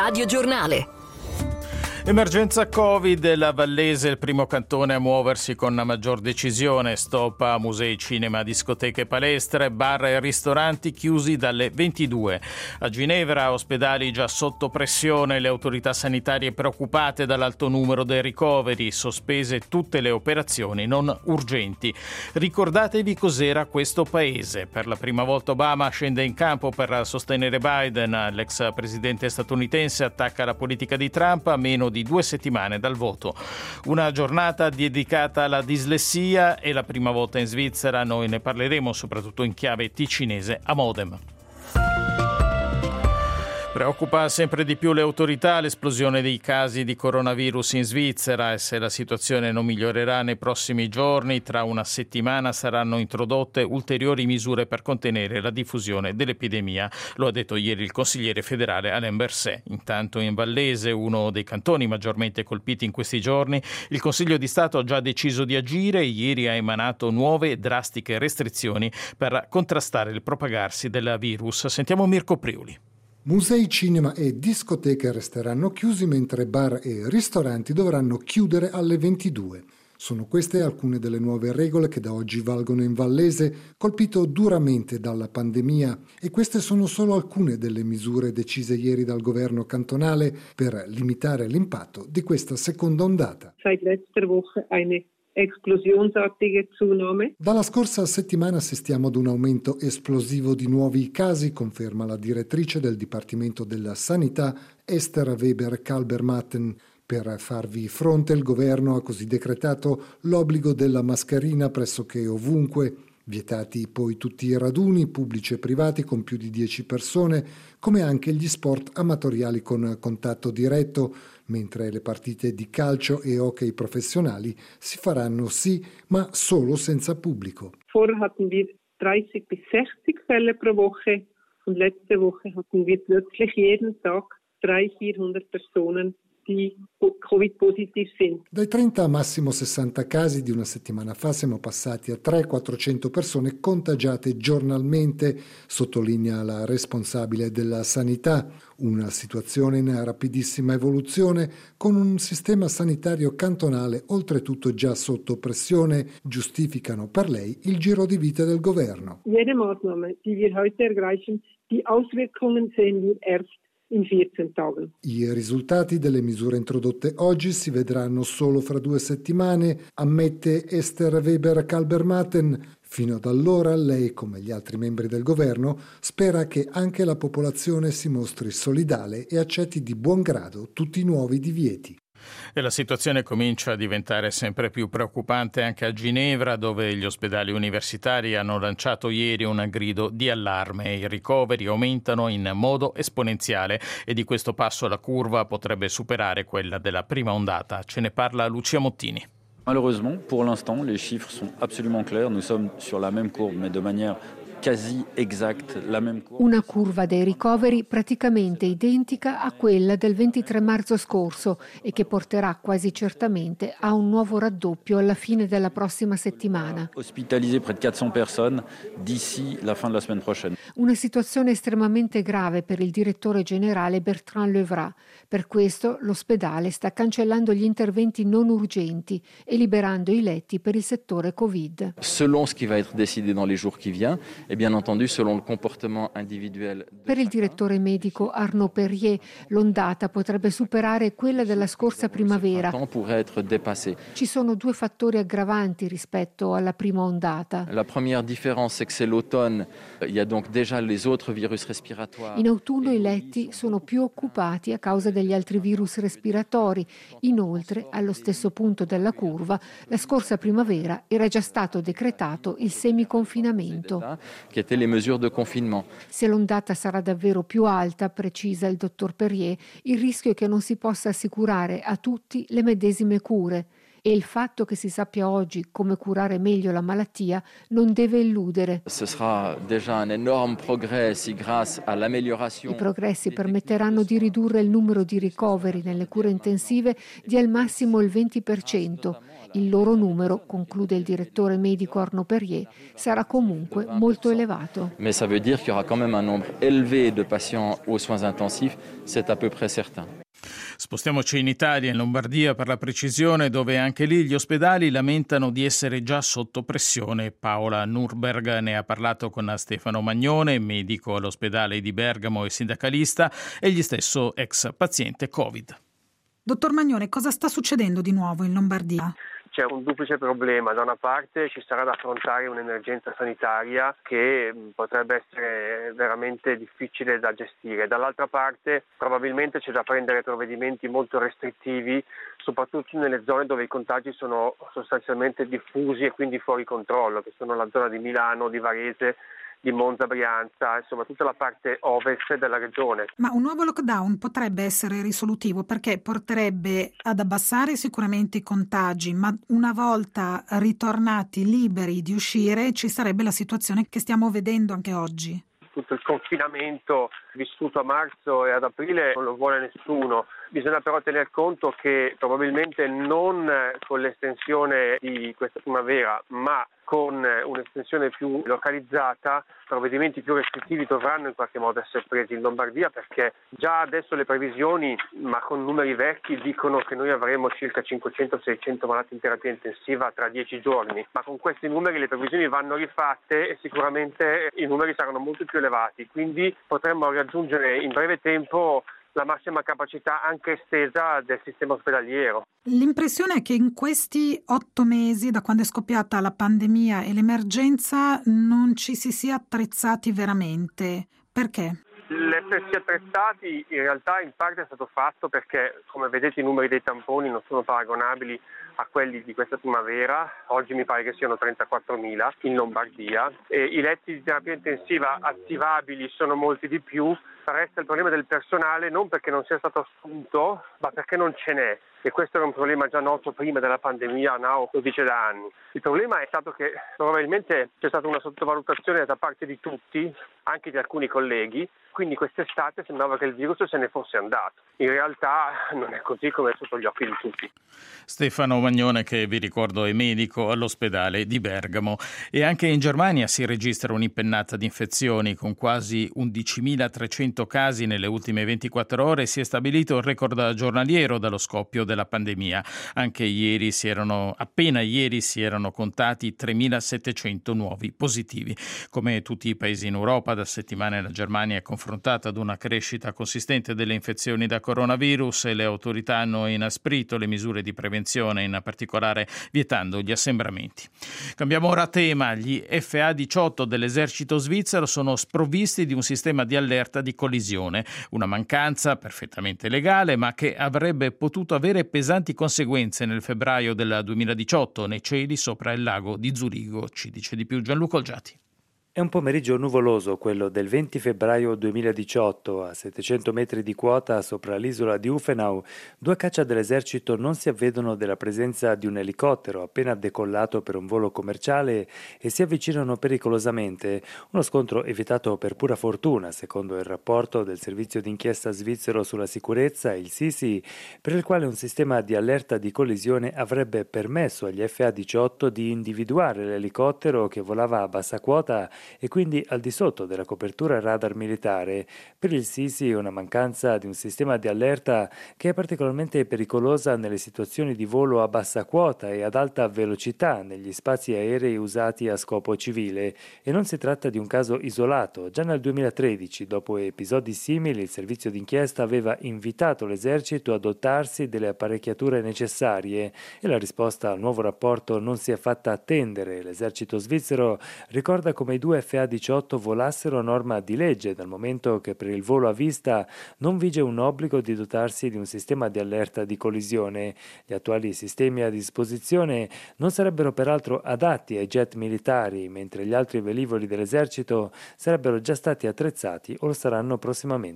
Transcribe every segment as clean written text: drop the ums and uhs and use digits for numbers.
Radio Giornale. Emergenza Covid, la Vallese è il primo cantone a muoversi con una maggior decisione. Stop a musei, cinema, discoteche, palestre, bar e ristoranti chiusi dalle 22. A Ginevra, ospedali già sotto pressione, le autorità sanitarie preoccupate dall'alto numero dei ricoveri, sospese tutte le operazioni non urgenti. Ricordatevi cos'era questo paese. Per la prima volta Obama scende in campo per sostenere Biden. L'ex presidente statunitense attacca la politica di Trump a meno di 2 settimane dal voto. Una giornata dedicata alla dislessia e la prima volta in Svizzera. Noi ne parleremo soprattutto in chiave ticinese a Modem. Preoccupa sempre di più le autorità l'esplosione dei casi di coronavirus in Svizzera e se la situazione non migliorerà nei prossimi giorni, tra una settimana saranno introdotte ulteriori misure per contenere la diffusione dell'epidemia. Lo ha detto ieri il consigliere federale Alain Berset. Intanto in Vallese, uno dei cantoni maggiormente colpiti in questi giorni, il Consiglio di Stato ha già deciso di agire e ieri ha emanato nuove e drastiche restrizioni per contrastare il propagarsi del virus. Sentiamo Mirko Priuli. Musei, cinema e discoteche resteranno chiusi mentre bar e ristoranti dovranno chiudere alle 22. Sono queste alcune delle nuove regole che da oggi valgono in Vallese, colpito duramente dalla pandemia, e queste sono solo alcune delle misure decise ieri dal governo cantonale per limitare l'impatto di questa seconda ondata. Seit letzter Woche eine esplosionsartige Zunahme. Dalla scorsa settimana assistiamo ad un aumento esplosivo di nuovi casi, conferma la direttrice del Dipartimento della Sanità Esther Weber-Kalbermatten. Per farvi fronte il governo ha così decretato l'obbligo della mascherina pressoché ovunque, vietati poi tutti i raduni pubblici e privati con più di 10 persone, come anche gli sport amatoriali con contatto diretto, mentre le partite di calcio e hockey professionali si faranno sì, ma solo senza pubblico. Vorher hatten wir 30 bis 60 Fälle pro Woche und letzte Woche hatten wir plötzlich jeden Tag 300-400 Personen die Covid-positiv sind. Dai 30 a massimo 60 casi di una settimana fa siamo passati a 300-400 persone contagiate giornalmente, sottolinea la responsabile della sanità. Una situazione in rapidissima evoluzione con un sistema sanitario cantonale oltretutto già sotto pressione, giustificano per lei il giro di vita del governo. Jede Maßnahme, die wir heute ergreifen, die Auswirkungen sehen wir erst in 14 Tagen. I risultati delle misure introdotte oggi si vedranno solo fra 2 settimane, ammette Esther Weber-Kalbermatten. Fino ad allora lei, come gli altri membri del governo, spera che anche la popolazione si mostri solidale e accetti di buon grado tutti i nuovi divieti. E la situazione comincia a diventare sempre più preoccupante anche a Ginevra, dove gli ospedali universitari hanno lanciato ieri un grido di allarme. I ricoveri aumentano in modo esponenziale e di questo passo la curva potrebbe superare quella della prima ondata. Ce ne parla Lucia Mottini. Malheureusement, pour l'instant, les chiffres sont absolument clairs. Nous sommes sur la même courbe, mais de manière quasi exact, la même courbe. Una curva dei ricoveri praticamente identica a quella del 23 marzo scorso e che porterà quasi certamente a un nuovo raddoppio alla fine della prossima settimana. Hospitaliser près de 400 personnes d'ici la fin de la semaine prochaine. Una situazione estremamente grave per il direttore generale Bertrand Levrat. Per questo l'ospedale sta cancellando gli interventi non urgenti e liberando i letti per il settore Covid. Selon ce qui va être décidé dans les jours qui viennent, et bien entendu selon le comportement individuel. Per il direttore medico Arnaud Perrier, l'ondata potrebbe superare quella della scorsa primavera. Ci sono 2 fattori aggravanti rispetto alla prima ondata. La première différence, c'est que c'est l'automne. Il y a donc déjà les autres virus respiratoires. In autunno i letti sono più occupati a causa degli altri virus respiratori. Inoltre, allo stesso punto della curva, la scorsa primavera era già stato decretato il semiconfinamento. Che étaient les mesures de confinement. Se l'ondata sarà davvero più alta, precisa il dottor Perrier, il rischio è che non si possa assicurare a tutti le medesime cure e il fatto che si sappia oggi come curare meglio la malattia non deve illudere. I progressi permetteranno di ridurre il numero di ricoveri nelle cure intensive di al massimo il 20%. Il loro numero, conclude il direttore medico Arnaud Perrier, sarà comunque molto elevato. Mais ça veut dire qu'il y aura quand même un nombre élevé de patients aux soins intensifs, c'est à peu près certain. Spostiamoci in Italia, in Lombardia per la precisione, dove anche lì gli ospedali lamentano di essere già sotto pressione. Paola Nurberg ne ha parlato con Stefano Magnone, medico all'ospedale di Bergamo e sindacalista, egli stesso ex paziente Covid. Dottor Magnone, cosa sta succedendo di nuovo in Lombardia? C'è un duplice problema. Da una parte ci sarà da affrontare un'emergenza sanitaria che potrebbe essere veramente difficile da gestire. Dall'altra parte probabilmente c'è da prendere provvedimenti molto restrittivi, soprattutto nelle zone dove i contagi sono sostanzialmente diffusi e quindi fuori controllo, che sono la zona di Milano, di Varese, di Monza, Brianza, insomma tutta la parte ovest della regione. Ma un nuovo lockdown potrebbe essere risolutivo perché porterebbe ad abbassare sicuramente i contagi, ma una volta ritornati liberi di uscire ci sarebbe la situazione che stiamo vedendo anche oggi. Tutto il confinamento vissuto a marzo e ad aprile non lo vuole nessuno. Bisogna però tener conto che probabilmente non con l'estensione di questa primavera, ma con un'estensione più localizzata, provvedimenti più restrittivi dovranno in qualche modo essere presi in Lombardia, perché già adesso le previsioni, ma con numeri vecchi, dicono che noi avremo circa 500-600 malati in terapia intensiva tra 10 giorni, ma con questi numeri le previsioni vanno rifatte e sicuramente i numeri saranno molto più elevati, quindi potremmo raggiungere in breve tempo la massima capacità anche estesa del sistema ospedaliero. L'impressione è che in questi 8 mesi, da quando è scoppiata la pandemia e l'emergenza, non ci si sia attrezzati veramente. Perché? L'essersi attrezzati in realtà in parte è stato fatto perché, come vedete, i numeri dei tamponi non sono paragonabili a quelli di questa primavera. Oggi mi pare che siano 34.000 in Lombardia e i letti di terapia intensiva attivabili sono molti di più. Resta il problema del personale non perché non sia stato assunto, ma perché non ce n'è. E questo era un problema già noto prima della pandemia, Nao lo dice da anni. Il problema è stato che probabilmente c'è stata una sottovalutazione da parte di tutti, anche di alcuni colleghi, quindi quest'estate sembrava che il virus se ne fosse andato. In realtà non è così come è sotto gli occhi di tutti. Stefano Magnone, che vi ricordo è medico all'ospedale di Bergamo. E anche in Germania si registra un'impennata di infezioni con quasi 11.300 casi nelle ultime 24 ore. Si è stabilito il record giornaliero dallo scoppio della pandemia. Anche appena ieri si erano contati 3.700 nuovi positivi. Come tutti i paesi in Europa, da settimane la Germania è confrontata ad una crescita consistente delle infezioni da coronavirus e le autorità hanno inasprito le misure di prevenzione, in particolare vietando gli assembramenti. Cambiamo ora tema. Gli FA-18 dell'esercito svizzero sono sprovvisti di un sistema di allerta di collisione, una mancanza perfettamente legale ma che avrebbe potuto avere pesanti conseguenze nel febbraio del 2018 nei cieli sopra il lago di Zurigo. Ci dice di più Gianluca Olgiati. È un pomeriggio nuvoloso quello del 20 febbraio 2018, a 700 metri di quota sopra l'isola di Uffenau. 2 caccia dell'esercito non si avvedono della presenza di un elicottero appena decollato per un volo commerciale e si avvicinano pericolosamente. Uno scontro evitato per pura fortuna, secondo il rapporto del servizio d'inchiesta svizzero sulla sicurezza, il SISI, per il quale un sistema di allerta di collisione avrebbe permesso agli FA-18 di individuare l'elicottero che volava a bassa quota e quindi al di sotto della copertura radar militare. Per il Sisi una mancanza di un sistema di allerta che è particolarmente pericolosa nelle situazioni di volo a bassa quota e ad alta velocità negli spazi aerei usati a scopo civile. E non si tratta di un caso isolato. Già nel 2013, dopo episodi simili, il servizio d'inchiesta aveva invitato l'esercito a dotarsi delle apparecchiature necessarie e la risposta al nuovo rapporto non si è fatta attendere. L'esercito svizzero ricorda come i 2 FA-18 volassero a norma di legge, dal momento che per il volo a vista non vige un obbligo di dotarsi di un sistema di allerta di collisione. Gli attuali sistemi a disposizione non sarebbero peraltro adatti ai jet militari, mentre gli altri velivoli dell'esercito sarebbero già stati attrezzati o lo saranno prossimamente.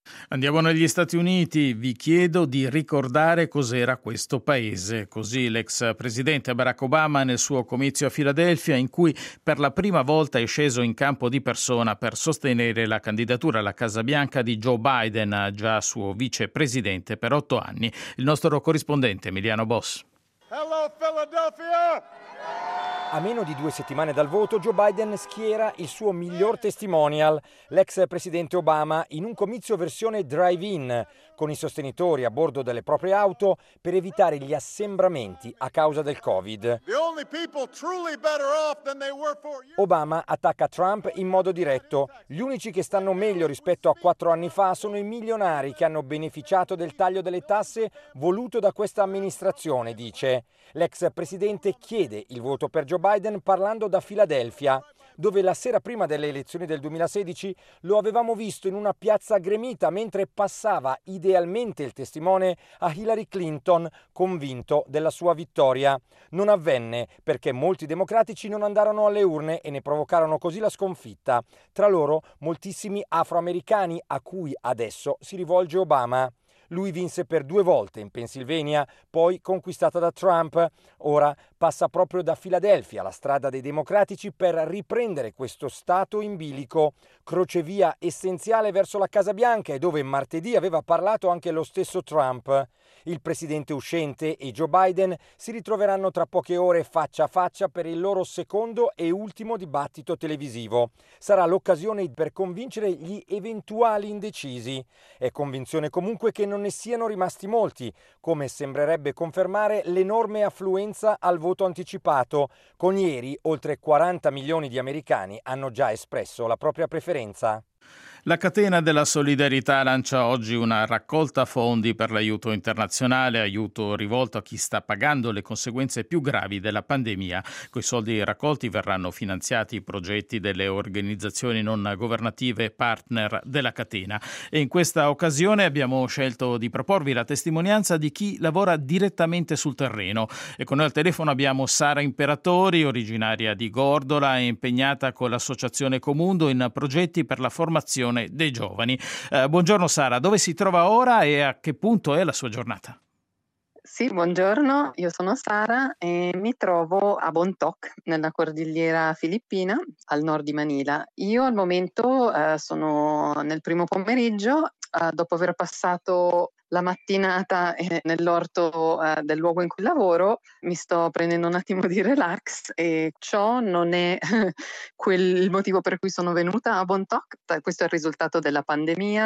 Andiamo negli Stati Uniti, vi chiedo di ricordare cos'era questo paese. Così l'ex presidente Barack Obama nel suo comizio a Filadelfia, in cui per la prima volta è sceso in campo di persona per sostenere la candidatura alla Casa Bianca di Joe Biden, già suo vicepresidente per 8 anni. Il nostro corrispondente Emiliano Boss. Hello Philadelphia! A meno di 2 settimane dal voto, Joe Biden schiera il suo miglior testimonial, l'ex presidente Obama, in un comizio versione drive-in, con i sostenitori a bordo delle proprie auto per evitare gli assembramenti a causa del Covid. Obama attacca Trump in modo diretto. Gli unici che stanno meglio rispetto a 4 anni fa sono i milionari che hanno beneficiato del taglio delle tasse voluto da questa amministrazione, dice. L'ex presidente chiede il voto per Joe Biden parlando da Filadelfia, dove la sera prima delle elezioni del 2016 lo avevamo visto in una piazza gremita mentre passava idealmente il testimone a Hillary Clinton, convinto della sua vittoria. Non avvenne perché molti democratici non andarono alle urne e ne provocarono così la sconfitta. Tra loro moltissimi afroamericani a cui adesso si rivolge Obama. Lui vinse per 2 volte in Pennsylvania, poi conquistata da Trump. Ora passa proprio da Filadelfia, la strada dei democratici, per riprendere questo stato in bilico, crocevia essenziale verso la Casa Bianca e dove martedì aveva parlato anche lo stesso Trump. Il presidente uscente e Joe Biden si ritroveranno tra poche ore faccia a faccia per il loro secondo e ultimo dibattito televisivo. Sarà l'occasione per convincere gli eventuali indecisi. È convinzione comunque che non ne siano rimasti molti, come sembrerebbe confermare l'enorme affluenza al voto anticipato. Con ieri oltre 40 milioni di americani hanno già espresso la propria preferenza. La catena della solidarietà lancia oggi una raccolta fondi per l'aiuto internazionale, aiuto rivolto a chi sta pagando le conseguenze più gravi della pandemia. Coi soldi raccolti verranno finanziati i progetti delle organizzazioni non governative partner della catena. E in questa occasione abbiamo scelto di proporvi la testimonianza di chi lavora direttamente sul terreno. E con noi al telefono abbiamo Sara Imperatori, originaria di Gordola e impegnata con l'associazione Comundo in progetti per la formazione dei giovani. Buongiorno Sara, dove si trova ora e a che punto è la sua giornata? Sì, buongiorno, io sono Sara e mi trovo a Bontoc, nella cordigliera filippina, al nord di Manila. Io al momento sono nel primo pomeriggio, dopo aver passato la mattinata nell'orto del luogo in cui lavoro, mi sto prendendo un attimo di relax e ciò non è il motivo per cui sono venuta a Bontoc. Questo è il risultato della pandemia.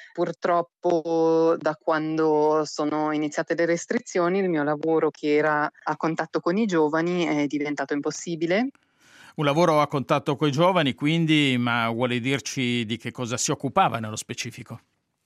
Purtroppo da quando sono iniziate le restrizioni il mio lavoro, che era a contatto con i giovani, è diventato impossibile. Un lavoro a contatto con i giovani, quindi, ma vuole dirci di che cosa si occupava nello specifico?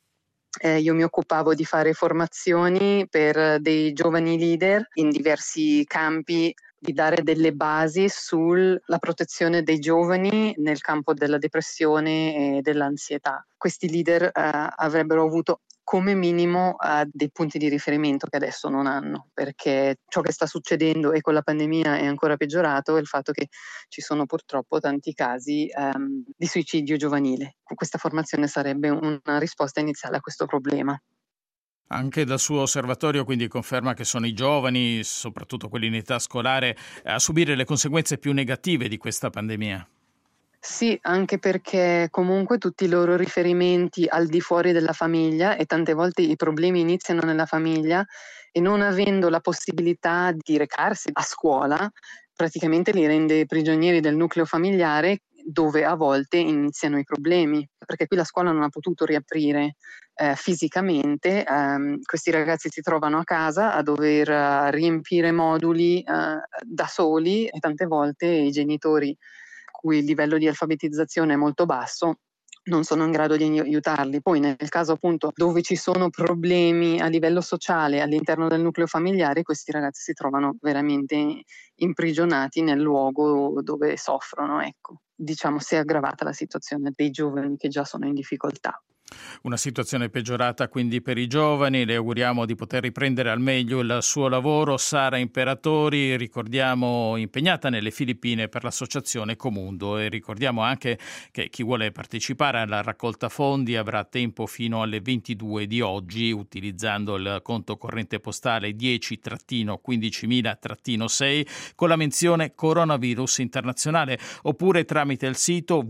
Io mi occupavo di fare formazioni per dei giovani leader in diversi campi, di dare delle basi sulla protezione dei giovani nel campo della depressione e dell'ansietà. Questi leader avrebbero avuto come minimo dei punti di riferimento che adesso non hanno, perché ciò che sta succedendo e con la pandemia è ancora peggiorato è il fatto che ci sono purtroppo tanti casi di suicidio giovanile. Questa formazione sarebbe una risposta iniziale a questo problema. Anche dal suo osservatorio quindi conferma che sono i giovani, soprattutto quelli in età scolare, a subire le conseguenze più negative di questa pandemia. Sì, anche perché comunque tutti i loro riferimenti al di fuori della famiglia, e tante volte i problemi iniziano nella famiglia, e non avendo la possibilità di recarsi a scuola, praticamente li rende prigionieri del nucleo familiare, dove a volte iniziano i problemi, perché qui la scuola non ha potuto riaprire fisicamente. Questi ragazzi si trovano a casa a dover riempire moduli da soli, e tante volte i genitori, cui il livello di alfabetizzazione è molto basso, non sono in grado di aiutarli. Poi nel caso appunto dove ci sono problemi a livello sociale all'interno del nucleo familiare, questi ragazzi si trovano veramente imprigionati nel luogo dove soffrono, ecco. Diciamo si è aggravata la situazione dei giovani che già sono in difficoltà. Una situazione peggiorata quindi per i giovani, le auguriamo di poter riprendere al meglio il suo lavoro. Sara Imperatori, ricordiamo, impegnata nelle Filippine per l'associazione Comundo, e ricordiamo anche che chi vuole partecipare alla raccolta fondi avrà tempo fino alle 22 di oggi utilizzando il conto corrente postale 10-15000-6 con la menzione Coronavirus Internazionale, oppure tramite il sito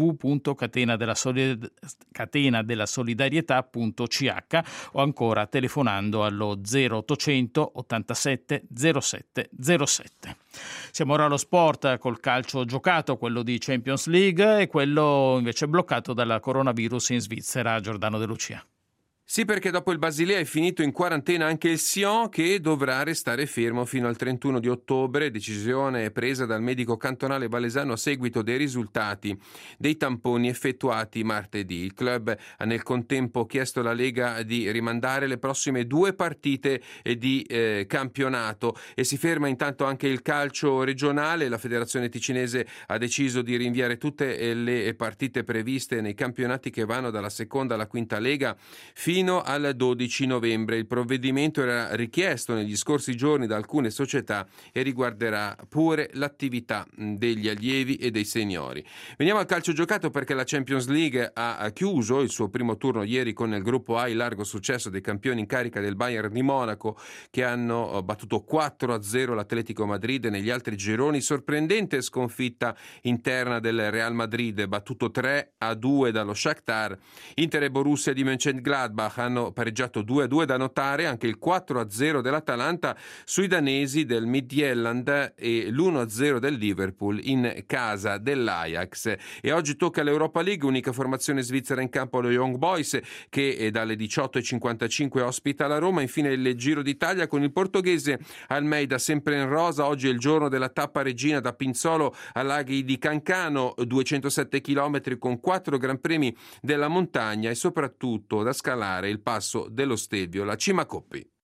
www.catenadellasolidarietà.ch o ancora telefonando allo 0800 87 07 07. Siamo ora allo sport col calcio giocato, quello di Champions League e quello invece bloccato dalla coronavirus in Svizzera. Giordano De Lucia. Sì, perché dopo il Basilea è finito in quarantena anche il Sion, che dovrà restare fermo fino al 31 di ottobre, decisione presa dal medico cantonale valesano a seguito dei risultati dei tamponi effettuati martedì. Il club ha nel contempo chiesto alla Lega di rimandare le prossime 2 partite di campionato e si ferma intanto anche il calcio regionale. La federazione ticinese ha deciso di rinviare tutte le partite previste nei campionati che vanno dalla seconda alla quinta Lega fino al 12 novembre. Il provvedimento era richiesto negli scorsi giorni da alcune società e riguarderà pure l'attività degli allievi e dei seniori. Veniamo al calcio giocato, perché la Champions League ha chiuso il suo primo turno ieri con il gruppo A, il largo successo dei campioni in carica del Bayern di Monaco, che hanno battuto 4-0 l'Atletico Madrid. Negli altri gironi sorprendente sconfitta interna del Real Madrid, battuto 3-2 dallo Shakhtar. Inter e Borussia di Mönchengladbach hanno pareggiato 2-2. Da notare anche il 4-0 dell'Atalanta sui danesi del Midtjylland e l'1-0 del Liverpool in casa dell'Ajax. E oggi tocca all'Europa League, unica formazione svizzera in campo lo Young Boys, che dalle 18:55 ospita la Roma. Infine il Giro d'Italia con il portoghese Almeida sempre in rosa. Oggi è il giorno della tappa regina da Pinzolo a Laghi di Cancano, 207 km con 4 gran premi della montagna e soprattutto da scalare il passo dello Stelvio, la Cima Coppi.